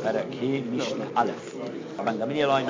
פרק ה' משנה א'. רבן גמליאל אומר,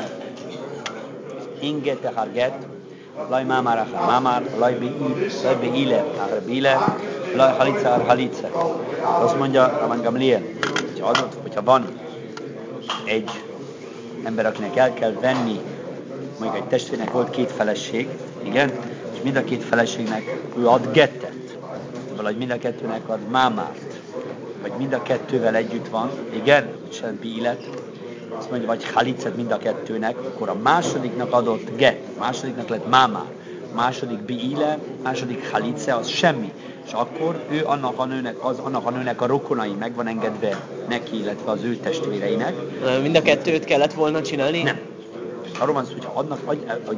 אין גט אחר גט, לא מאמר אחר מאמר, לא בעילה אחר בעילה, לא חליצה אחר חalice. Azt mondja Rabban Gamliel, hogyha van egy ember, akinek el kell venni, mondjuk egy testvérnek volt két feleség, igen, és mind a két feleségnek ő ad gettet, vagy mind a kettőnek ad mámárt, vagy mind a kettővel együtt van, igen, sem bílet, azt mondja, vagy halicet mind a kettőnek, akkor a másodiknak adott get, a másodiknak lett mámár, a második bíle, a második halice, az semmi. És akkor ő annak a nőnek a rokonai meg van engedve neki, illetve az ő testvéreinek. Mind a kettőt kellett volna csinálni? Nem. Arról van szó, hogyha adnak,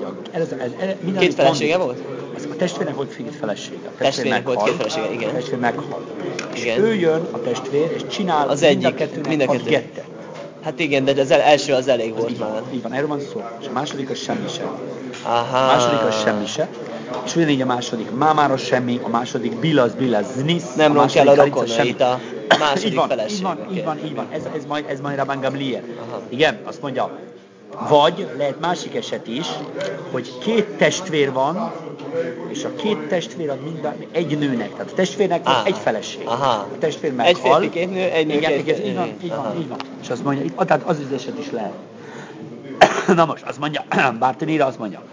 két felesége volt? A testvérnek volt két felesége. A testvérnek volt két felesége, igen. A testvér meghal. Igen. És ő jön, a testvér, és csinál az mind a kettőnek ad gettet. Hát igen, de az első az elég volt így már. Így van, erről van szó. És a második az semmi sem. Aha. A második az semmi sem. És ugyanígy a második mámára semmi, a második bilaz znisz. Nem ront el a rokonait a második feleség. Így van. Ez majd Rabban Gamliel. Igen, azt mondja, vagy lehet másik eset is, hogy két testvér van, és a két testvér ad egy nőnek. Tehát a testvérnek van egy feleség. Aha. A testvér meghal. Egy férfi, két nő, egy nő, így van. És azt mondja, tehát az eset is lehet. Na most, azt mondja, Bártanira azt mondja,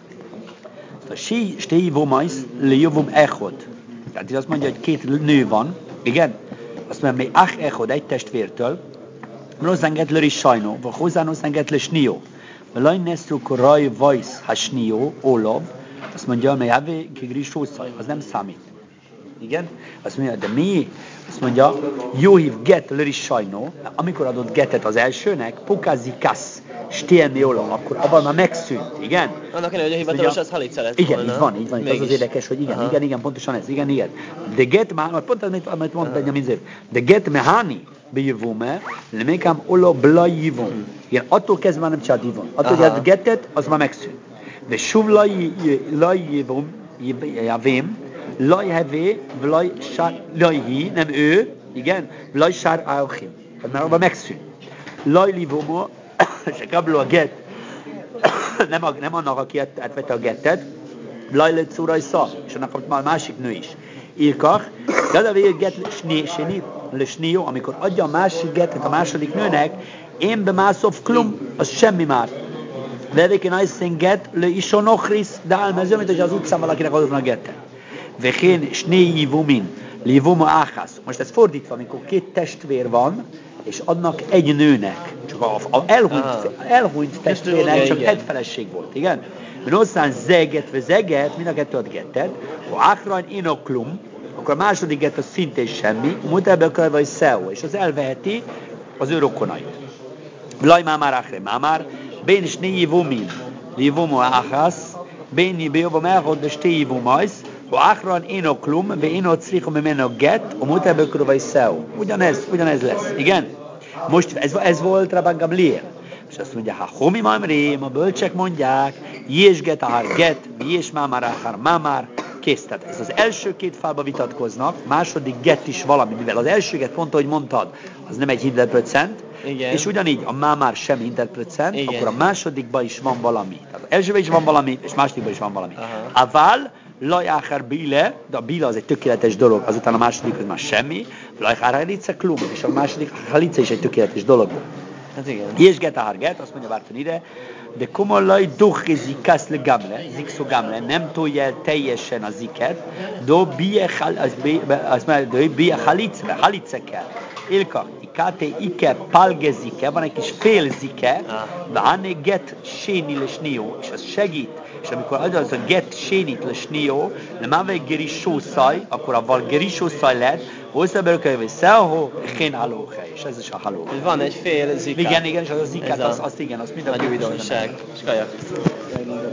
Stei vomajsz lejövöm echod. Tehát azt mondja, hogy két nő van, igen? Azt mondja, hogy echod egy testvértől, rozzánget löri sajnó, vagy hozzánozzánget le snió. Laj nesztruk raj vajsz ha snió, olov, azt mondja, hogy javé kigrisószaj, az nem számít. Igen? Azt mondja, de mi? Azt mondja, jó hív get löri sajnó, amikor adott getet az elsőnek, pokazi kasz, stélni olov, akkor abban már megszűnt, igen? Annak elő, hogy a hivatalos az halice lett igen, volna. Így van, az az érdekes, hogy igen, pontosan ez, igen. De get már, pont amit mondta Benjamin, de get mehani, bejövőme, lemekám olov blajivon. Igen, attól kezdve már nem csinált ivon. Attól, hogy a getet, az már megszűnt. De suv lajivon, javém, lajhevé, lajhi, nem ő, igen, lajsár áuchim. Az már abban megszűnt. Lajlivomo, se kabló a get, nem annak, aki átvette a gettet, lajlet szúraj szá, és annak a másik nő is. Ilkach, de a végig get lesnió, amikor adja a másik gettet a második nőnek, én bemászov klum, az semmi már. Vevéken ajszén get, le isonochris, de álmező, mint hogy az utcán valakinek adott a gettet. Vekén snéi vumin, livuma áhász. Most ez fordítva, amikor két testvér van, és adnak egy nőnek. Csak a elhunyt testvérnek csak egy feleség volt, igen? Mert aztán zeget, mind a kettő ad gettet, ha áhrajn inoklum, akkor a második gett az szintén semmi, mutábbel vagy szeó, és az elveheti az ő rokonait. Laj mámár áhre mámár, bén is négy vumin, livumu áhász, bénni bejobbom elhod, de stéi vumajsz, ha áhrajn inoklum, be inot szrichom menno get, a mutábbel vagy szeó. Ugyanez lesz, igen? Most ez volt Rabban Gamliel. És azt mondja, ha homi mamrém, a bölcsek mondják, jés get ahar get, jés mámár ahar mámár, kész. Tehát ez az első két fálba vitatkoznak, második get is valami, mivel az első get pont, ahogy mondtad, az nem egy 100%, és ugyanígy a mámár sem 100%, akkor a másodikban is van valami. Tehát az elsőben is van valami, és másodikban is van valami. Aval, lajachar bíle, de a bíle az egy tökéletes dolog, azután a második az már semmi, lajachar halice klum, és a második halice is egy tökéletes dolog. Hát igen. És get ahar get, azt mondja Bárton ide, de komolaj duchizi kasz le gamle, zikszó gamle, nem tolja el teljesen a ziket, do bie halice kell. Ilka, ikate ike palgezike, van egy kis félzike, de anne get séni le snió, és az segít, és amikor az a get sénit le snió, nem ave gerisószaj, akkor avval gerisószaj lett, hozzabelőkkel, hogy szelhó, kén halóhely, és ez is a haló. Van egy fél zika. Igen, és az a zikát, azt igen, azt mind a nagy újdonság. És kajak.